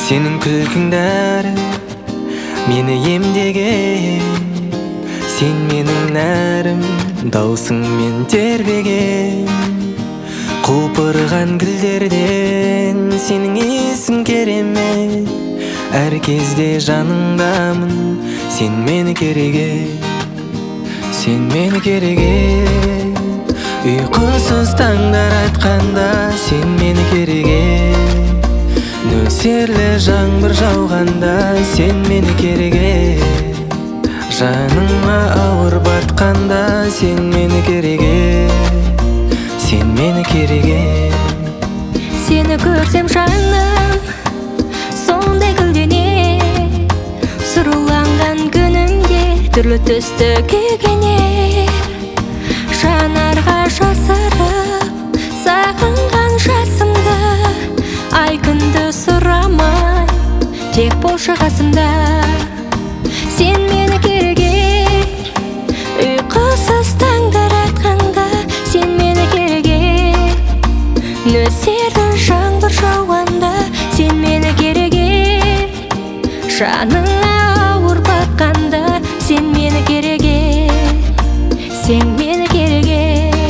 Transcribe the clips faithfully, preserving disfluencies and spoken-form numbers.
Senin күлкің дәрі мені емдеген, сен менің нәрім, даусыңмен тербеген. Құлпырған гүлдерден сенің есің керемет, әр кезде жаныңдамын, сен мені керегет, сен мені керегет. Ұйқысыз таңдар атқанда сен мені керегет, нөсерлі жаңбыр жауғанда сен мені керегет, жаныңа ауыр батқанда сен мені керегет, сен мені керегет. Сені көрсем жаным сондай гүлдене, сұрланған күнімде түрлі түсті күйгенер, жанарға жасырып сағынған жасымды, ай күнді сұрамай тек болшы қасымда. Сен мені керегет, ұйқысыз таңдар атқанда сен мені керегет, нөсерлі жаңбыр жауғанда сен мені керегет, жаныңа ауыр батқанда сен мені керегет, сен мені керегет.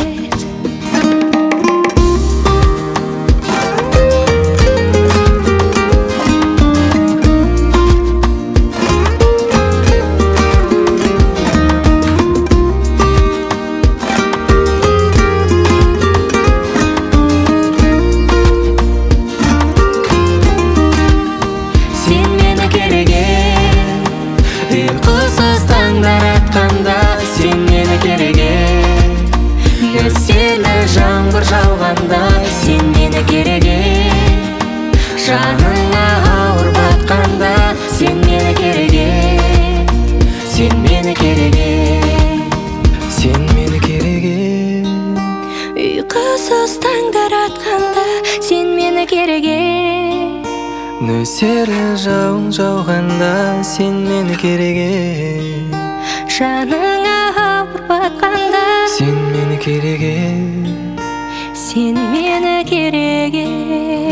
Ұйқысыз таңдар атқанда сен мені керегет, нөсерлі жаңбыр жауғанда сен мені керегет, жаныңа ауыр батқанда сен мені керегет, сен мені керегет, сен мені керегет. Ұйқысыз таңдар атқанда сен мені керегет, нөсерлі жауын жауғанда сен мені керегет, жаныңа ауыр батқанда сен мені керегет, сен мені керегет.